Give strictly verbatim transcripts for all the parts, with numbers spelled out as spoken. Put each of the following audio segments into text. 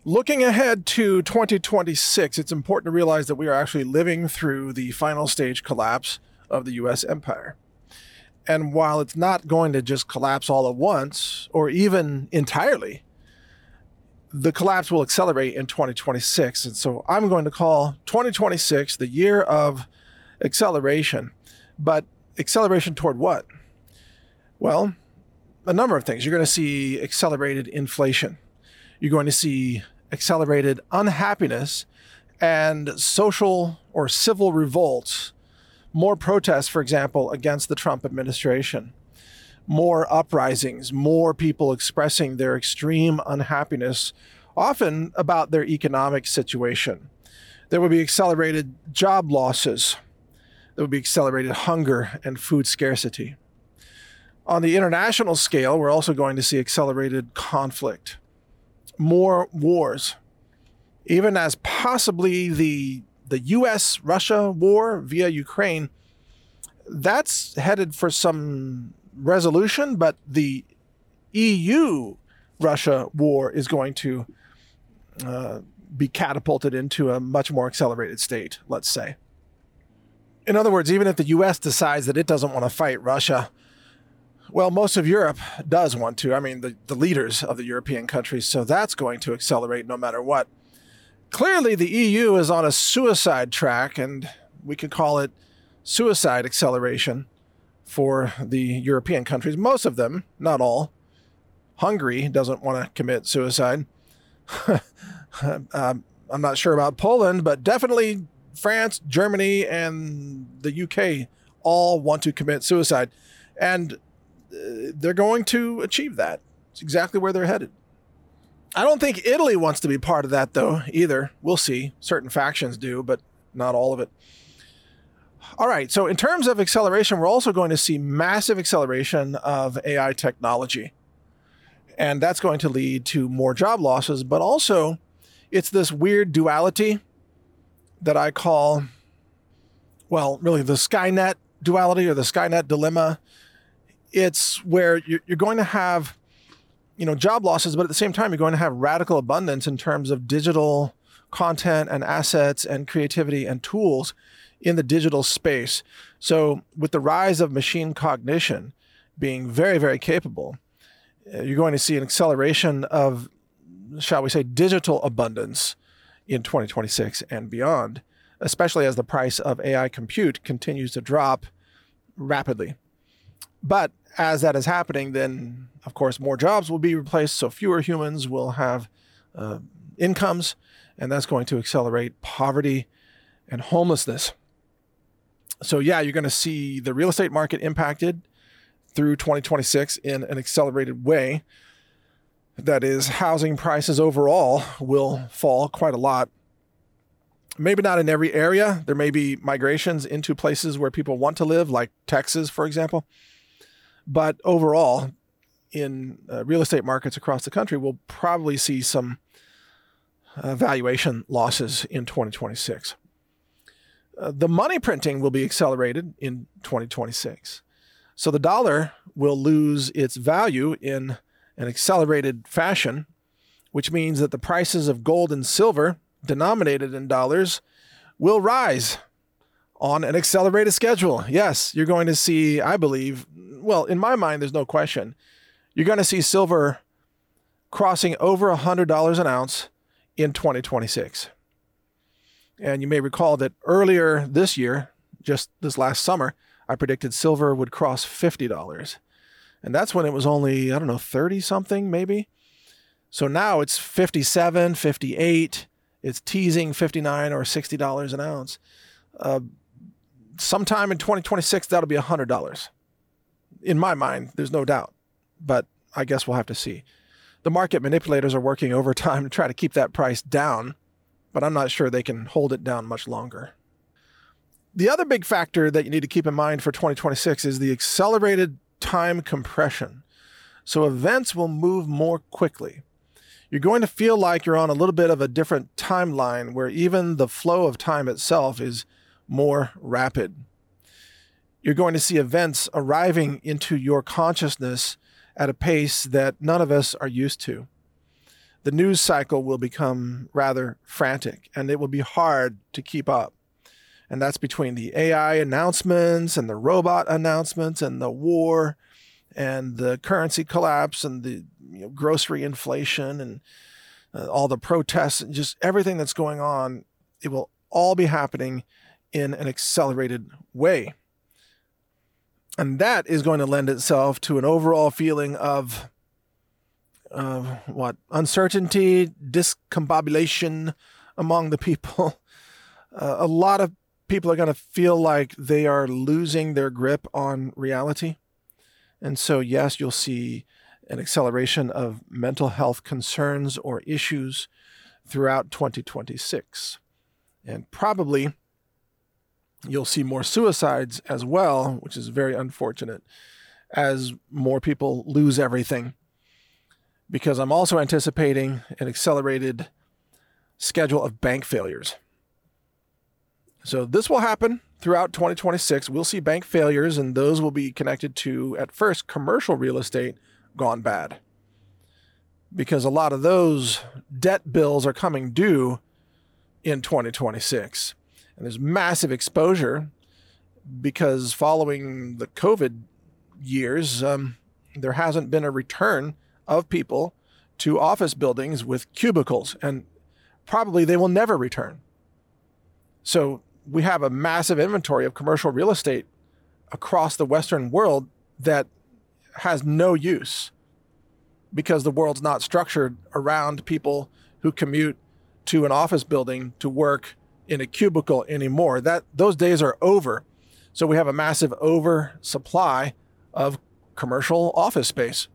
Looking ahead to twenty twenty-six, it's important to realize that we are actually living through the final stage collapse of the U S empire. And while it's not going to just collapse all at once, or even entirely, the collapse will accelerate in twenty twenty-six. And so I'm going to call twenty twenty-six the year of acceleration. But acceleration toward what? Well, a number of things. You're going to see accelerated inflation. You're going to see accelerated unhappiness and social or civil revolts. More protests, for example, against the Trump administration. More uprisings, more people expressing their extreme unhappiness, often about their economic situation. There will be accelerated job losses. There will be accelerated hunger and food scarcity. On the international scale, we're also going to see accelerated conflict, more wars, even as possibly the the U S Russia war via Ukraine. That's headed for some resolution, but the E U Russia war is going to uh, be catapulted into a much more accelerated state, let's say. In other words, even if the U S decides that it doesn't want to fight Russia, well, most of Europe does want to. I mean, the, the leaders of the European countries, so that's going to accelerate no matter what. Clearly, the E U is on a suicide track, and we could call it suicide acceleration for the European countries. Most of them, not all. Hungary doesn't want to commit suicide. um, I'm not sure about Poland, but definitely France, Germany, and the U K all want to commit suicide. And they're going to achieve that. It's exactly where they're headed. I don't think Italy wants to be part of that, though, either. We'll see. Certain factions do, but not all of it. All right, so in terms of acceleration, we're also going to see massive acceleration of A I technology. And that's going to lead to more job losses, but also it's this weird duality that I call, well, really the Skynet duality or the Skynet dilemma. It's where you're going to have, you know, job losses, but at the same time, you're going to have radical abundance in terms of digital content and assets and creativity and tools in the digital space. So with the rise of machine cognition being very, very capable, you're going to see an acceleration of, shall we say, digital abundance in twenty twenty-six and beyond, especially as the price of A I compute continues to drop rapidly. But as that is happening, then, of course, more jobs will be replaced, so fewer humans will have uh, incomes, and that's going to accelerate poverty and homelessness. So, yeah, you're going to see the real estate market impacted through twenty twenty-six in an accelerated way. That is, housing prices overall will fall quite a lot. Maybe not in every area. There may be migrations into places where people want to live, like Texas, for example. But overall, in uh, real estate markets across the country, we'll probably see some uh, valuation losses in twenty twenty-six. Uh, the money printing will be accelerated in twenty twenty-six. So the dollar will lose its value in an accelerated fashion, which means that the prices of gold and silver denominated in dollars will rise on an accelerated schedule. Yes, you're going to see, I believe, well, in my mind, there's no question, you're going to see silver crossing over one hundred dollars an ounce in twenty twenty-six. And you may recall that earlier this year, just this last summer, I predicted silver would cross fifty dollars. And that's when it was only, I don't know, thirty something maybe. So now it's fifty-seven, fifty-eight. It's teasing fifty-nine or sixty dollars an ounce. Uh, sometime in twenty twenty-six, that'll be one hundred dollars. In my mind, there's no doubt. But I guess we'll have to see. The market manipulators are working overtime to try to keep that price down, but I'm not sure they can hold it down much longer. The other big factor that you need to keep in mind for twenty twenty-six is the accelerated time compression. So events will move more quickly. You're going to feel like you're on a little bit of a different timeline where even the flow of time itself is more rapid. You're going to see events arriving into your consciousness at a pace that none of us are used to. the news cycle will become rather frantic, and it will be hard to keep up. And that's between the A I announcements and the robot announcements and the war and the currency collapse and the you know, grocery inflation and uh, all the protests and just everything that's going on. It will all be happening in an accelerated way. And that is going to lend itself to an overall feeling of, uh, what, uncertainty, discombobulation among the people. Uh, a lot of people are going to feel like they are losing their grip on reality. And so, yes, you'll see an acceleration of mental health concerns or issues throughout twenty twenty-six. And probably you'll see more suicides as well, which is very unfortunate, as more people lose everything. Because I'm also anticipating an accelerated schedule of bank failures. So this will happen throughout twenty twenty-six. We'll see bank failures, and those will be connected to, at first, commercial real estate gone bad. Because a lot of those debt bills are coming due in twenty twenty-six. And there's massive exposure because following the COVID years, um, there hasn't been a return of people to office buildings with cubicles, and probably they will never return. So we have a massive inventory of commercial real estate across the Western world that has no use because the world's not structured around people who commute to an office building to work in a cubicle anymore. That those days are over. So we have a massive oversupply of commercial office space.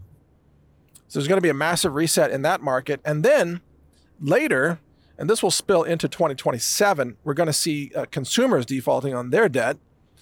So there's going to be a massive reset in that market. And then later, and this will spill into twenty twenty-seven, we're going to see uh, consumers defaulting on their debt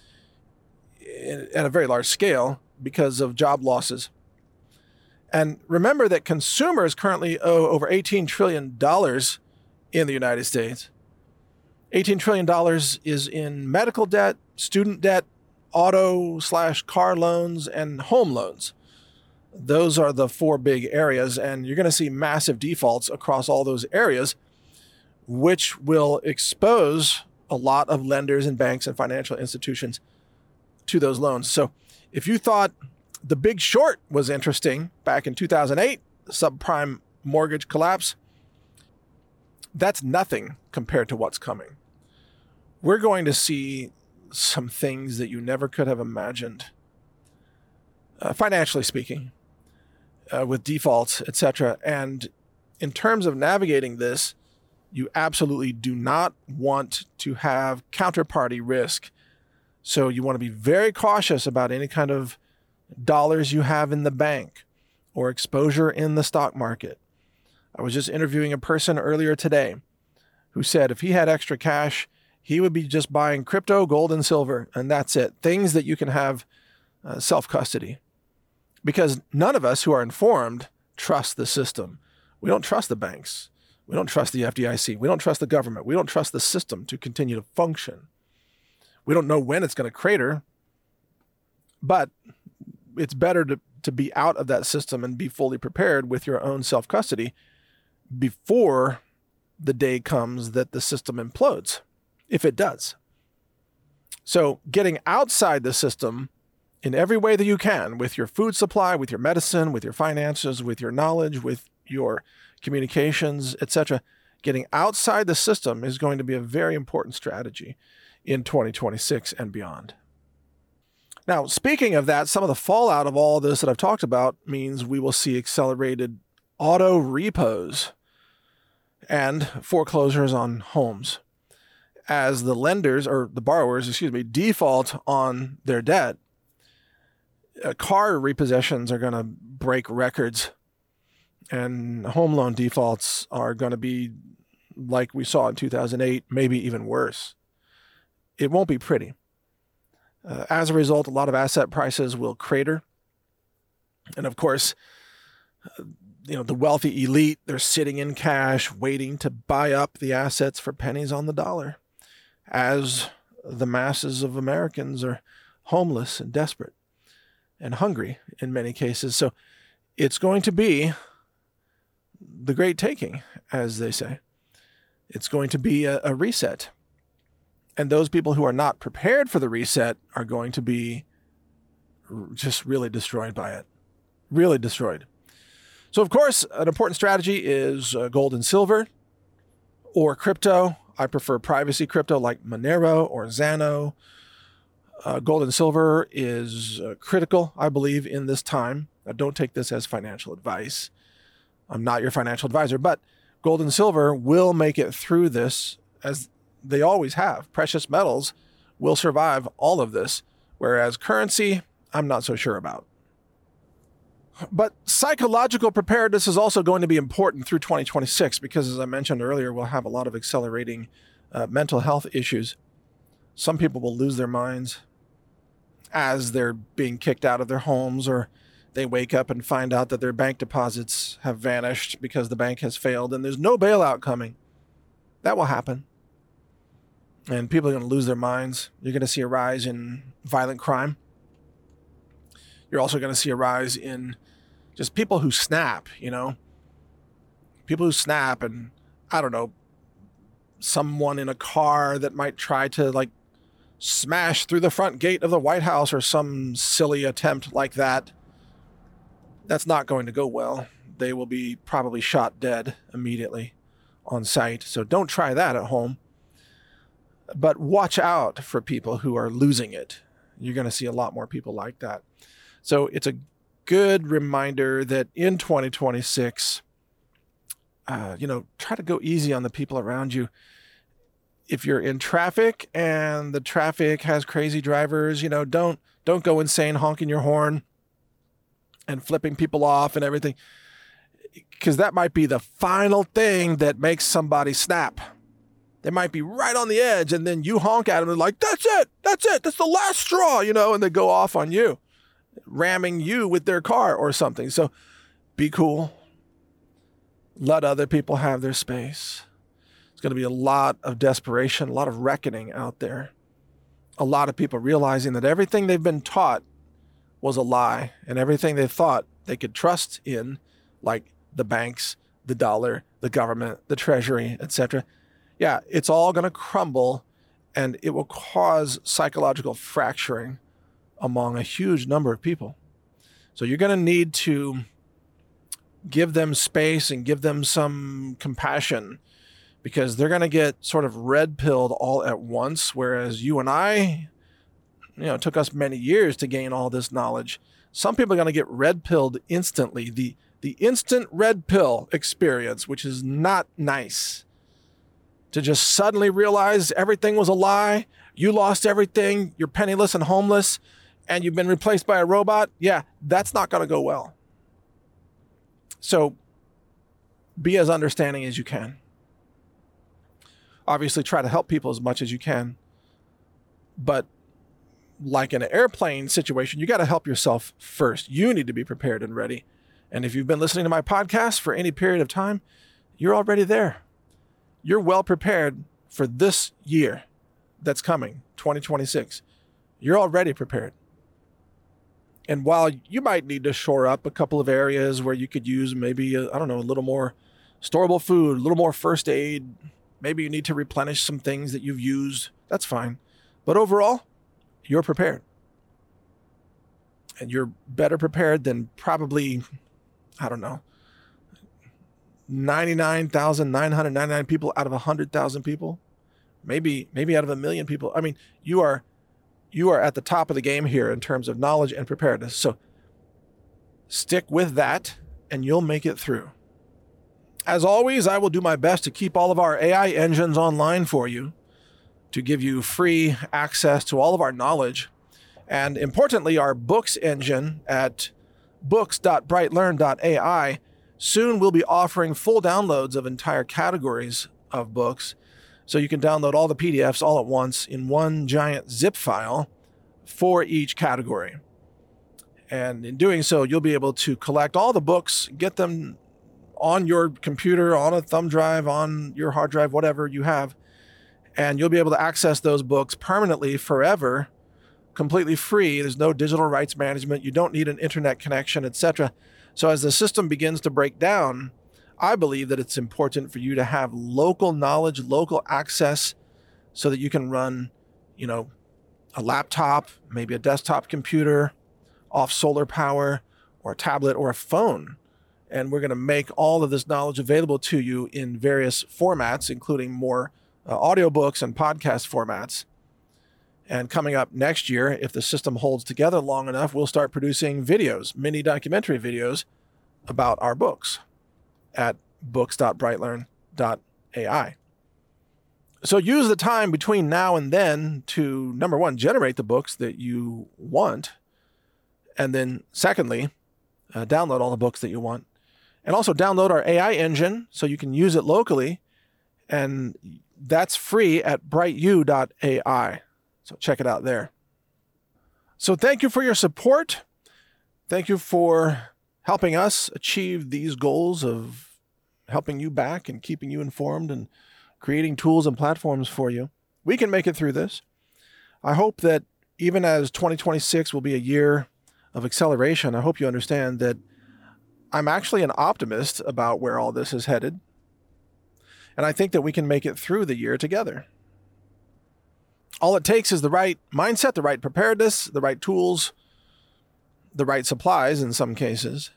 in, at a very large scale because of job losses. And remember that consumers currently owe over eighteen trillion dollars in the United States. eighteen trillion dollars is in medical debt, student debt, auto slash car loans, and home loans. Those are the four big areas, and you're going to see massive defaults across all those areas, which will expose a lot of lenders and banks and financial institutions to those loans. So if you thought The Big Short was interesting back in two thousand eight, the subprime mortgage collapse, that's nothing compared to what's coming. We're going to see some things that you never could have imagined, uh, financially speaking, uh, with defaults, et cetera. And in terms of navigating this, you absolutely do not want to have counterparty risk. So you want to be very cautious about any kind of dollars you have in the bank or exposure in the stock market. I was just interviewing a person earlier today who said if he had extra cash, he would be just buying crypto, gold, and silver, and that's it. Things that you can have uh, self-custody. Because none of us who are informed trust the system. We don't trust the banks. We don't trust the F D I C. We don't trust the government. We don't trust the system to continue to function. We don't know when it's going to crater, but it's better to, to be out of that system and be fully prepared with your own self-custody before the day comes that the system implodes, if it does. So getting outside the system in every way that you can, with your food supply, with your medicine, with your finances, with your knowledge, with your communications, et cetera, getting outside the system is going to be a very important strategy in twenty twenty-six and beyond. Now, speaking of that, some of the fallout of all this that I've talked about means we will see accelerated auto repos and foreclosures on homes as the lenders, or the borrowers, excuse me, default on their debt. Uh, car repossessions are going to break records, and home loan defaults are going to be like we saw in two thousand eight, maybe even worse. It won't be pretty. Uh, as a result, a lot of asset prices will crater. And of course, uh, you know, the wealthy elite, they're sitting in cash, waiting to buy up the assets for pennies on the dollar, as the masses of Americans are homeless and desperate and hungry in many cases. So it's going to be the great taking, as they say. It's going to be a, a reset. And those people who are not prepared for the reset are going to be just really destroyed by it. Really destroyed. So, of course, an important strategy is uh, gold and silver or crypto. I prefer privacy crypto like Monero or Xano. Uh, gold and silver is uh, critical, I believe, in this time. Now, don't take this as financial advice. I'm not your financial advisor, but gold and silver will make it through this, as they always have. Precious metals will survive all of this, whereas currency, I'm not so sure about. But psychological preparedness is also going to be important through twenty twenty-six because, as I mentioned earlier, we'll have a lot of accelerating uh, mental health issues. Some people will lose their minds as they're being kicked out of their homes, or they wake up and find out that their bank deposits have vanished because the bank has failed and there's no bailout coming. That will happen. And people are going to lose their minds. You're going to see a rise in violent crime. You're also going to see a rise in just people who snap, you know, people who snap and, I don't know, someone in a car that might try to like smash through the front gate of the White House or some silly attempt like that. That's not going to go well. They will be probably shot dead immediately on sight. So don't try that at home. But watch out for people who are losing it. You're going to see a lot more people like that. So it's a good reminder that in twenty twenty-six, uh, you know, try to go easy on the people around you. If you're in traffic and the traffic has crazy drivers, you know, don't don't go insane honking your horn and flipping people off and everything, because that might be the final thing that makes somebody snap. They might be right on the edge, and then you honk at them and like, that's it, that's it, that's the last straw, you know, and they go off on you, ramming you with their car or something. So be cool. Let other people have their space. It's going to be a lot of desperation, a lot of reckoning out there. A lot of people realizing that everything they've been taught was a lie, and everything they thought they could trust in, like the banks, the dollar, the government, the treasury, et cetera. Yeah, it's all going to crumble, and it will cause psychological fracturing among a huge number of people. So you're going to need to give them space and give them some compassion, because they're going to get sort of red-pilled all at once, whereas you and I, you know, it took us many years to gain all this knowledge. Some people are going to get red-pilled instantly, the the instant red pill experience, which is not nice. To just suddenly realize everything was a lie, you lost everything, you're penniless and homeless, and you've been replaced by a robot. Yeah, that's not going to go well. So be as understanding as you can. Obviously, try to help people as much as you can. But like in an airplane situation, you got to help yourself first. You need to be prepared and ready. And if you've been listening to my podcast for any period of time, you're already there. You're well prepared for this year that's coming, twenty twenty-six. You're already prepared. And while you might need to shore up a couple of areas where you could use maybe, I don't know, a little more storable food, a little more first aid, maybe you need to replenish some things that you've used, that's fine. But overall, you're prepared. And you're better prepared than probably, I don't know, ninety-nine thousand nine hundred ninety-nine people out of one hundred thousand people, maybe maybe out of a million people. I mean, you are you are at the top of the game here in terms of knowledge and preparedness. So stick with that and you'll make it through. As always, I will do my best to keep all of our A I engines online for you, to give you free access to all of our knowledge. And importantly, our books engine at books dot bright learn dot A I soon we'll be offering full downloads of entire categories of books. So you can download all the P D Fs all at once in one giant zip file for each category. And in doing so, you'll be able to collect all the books, get them on your computer, on a thumb drive, on your hard drive, whatever you have. And you'll be able to access those books permanently, forever, completely free. There's no digital rights management. You don't need an internet connection, et cetera. So as the system begins to break down, I believe that it's important for you to have local knowledge, local access, so that you can run, you know, a laptop, maybe a desktop computer off solar power, or a tablet or a phone. And we're going to make all of this knowledge available to you in various formats, including more uh, audiobooks and podcast formats. And coming up next year, if the system holds together long enough, we'll start producing videos, mini documentary videos about our books at books dot brightlearn dot A I. So use the time between now and then to, number one, generate the books that you want. And then secondly, uh, download all the books that you want. And also download our A I engine so you can use it locally. And that's free at bright u dot A I. So check it out there. So thank you for your support. Thank you for helping us achieve these goals of helping you back and keeping you informed and creating tools and platforms for you. We can make it through this. I hope that even as twenty twenty-six will be a year of acceleration, I hope you understand that I'm actually an optimist about where all this is headed. And I think that we can make it through the year together. All it takes is the right mindset, the right preparedness, the right tools, the right supplies in some cases.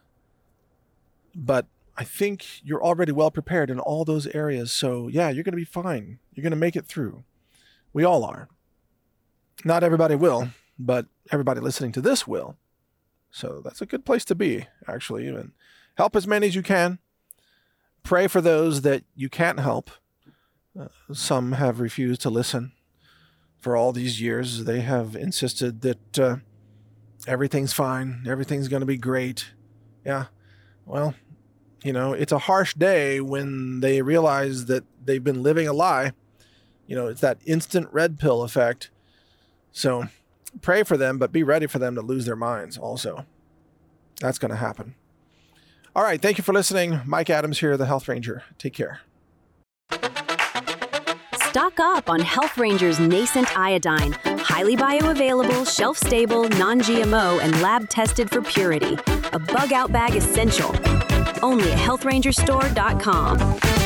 But I think you're already well prepared in all those areas. So yeah, you're going to be fine. You're going to make it through. We all are. Not everybody will, but everybody listening to this will. So that's a good place to be, actually. And help as many as you can. Pray for those that you can't help. Uh, some have refused to listen. For all these years, they have insisted that uh, everything's fine. Everything's going to be great. Yeah, well, you know, it's a harsh day when they realize that they've been living a lie. You know, it's that instant red pill effect. So pray for them, but be ready for them to lose their minds also. That's going to happen. All right. Thank you for listening. Mike Adams here, the Health Ranger. Take care. Stock up on Health Ranger's nascent iodine, highly bioavailable, shelf-stable, non-G M O, and lab-tested for purity. A bug-out bag essential. Only at health ranger store dot com.